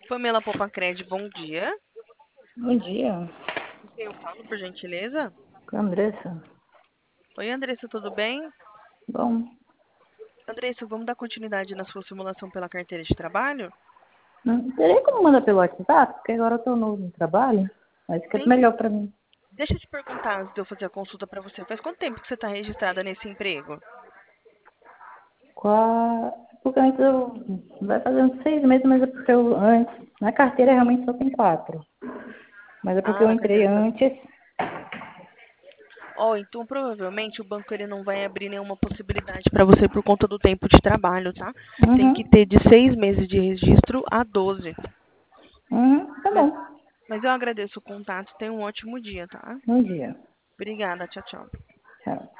Pamela Popacred, bom dia. Bom dia, Com quem eu falo, por gentileza? com a Andressa. Oi, Andressa, tudo bem? Bom, Andressa, vamos dar continuidade na sua simulação pela carteira de trabalho? não teria como mandar pelo WhatsApp, porque agora eu tô novo no trabalho. Mas fica Sim. melhor pra mim. Deixa eu te perguntar, antes de eu fazer a consulta para você, faz quanto tempo que você está registrada nesse emprego? Porque antes eu... Vai fazer uns 6 meses, mas é porque eu antes... Na carteira realmente só tem 4. Mas é porque Ah, eu na entrei carteira só. antes. Ó, então provavelmente o banco ele não vai abrir nenhuma possibilidade para você por conta do tempo de trabalho, tá? Tem que Uhum, ter de 6 meses de registro a 12. tá Mas, bom. mas eu agradeço o contato, tenha um ótimo dia, tá? Bom dia. Obrigada, tchau, tchau. Tchau.